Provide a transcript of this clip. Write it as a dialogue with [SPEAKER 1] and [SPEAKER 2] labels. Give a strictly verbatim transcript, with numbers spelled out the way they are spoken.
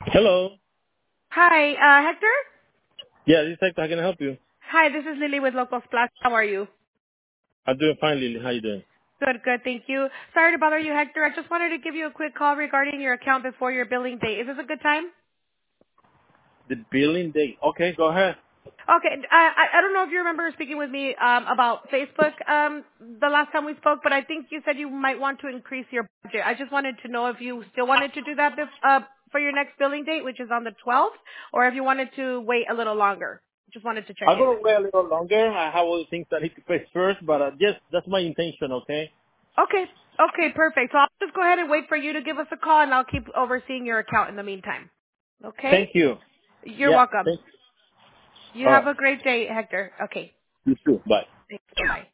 [SPEAKER 1] Hello.
[SPEAKER 2] Hi, uh, Hector?
[SPEAKER 1] Yeah, this is Hector. How can I help you?
[SPEAKER 2] Hi, this is Lily with Locals Plus. How are you?
[SPEAKER 1] I'm doing fine, Lily. How you doing?
[SPEAKER 2] Good, good, thank you. Sorry to bother you, Hector. I just wanted to give you a quick call regarding your account before your billing date. Is this a good time?
[SPEAKER 1] The billing date. Okay, go ahead.
[SPEAKER 2] Okay, I, I I don't know if you remember speaking with me um, about Facebook um, the last time we spoke, but I think you said you might want to increase your budget. I just wanted to know if you still wanted to do that bef- uh, for your next billing date, which is on the twelfth, or if you wanted to wait a little longer. Just wanted to check
[SPEAKER 1] I'm
[SPEAKER 2] in.
[SPEAKER 1] gonna wait a little longer. I have other things that I need to fix first, but uh, yes, that's my intention. Okay.
[SPEAKER 2] Okay. Okay, perfect. So I'll just go ahead and wait for you to give us a call, and I'll keep overseeing your account in the meantime. Okay?
[SPEAKER 1] Thank you.
[SPEAKER 2] You're
[SPEAKER 1] Yeah.
[SPEAKER 2] welcome.
[SPEAKER 1] Thank you.
[SPEAKER 2] You
[SPEAKER 1] All
[SPEAKER 2] have
[SPEAKER 1] right.
[SPEAKER 2] a great day, Hector. Okay.
[SPEAKER 1] You too. Bye.
[SPEAKER 2] Thanks. Bye-bye.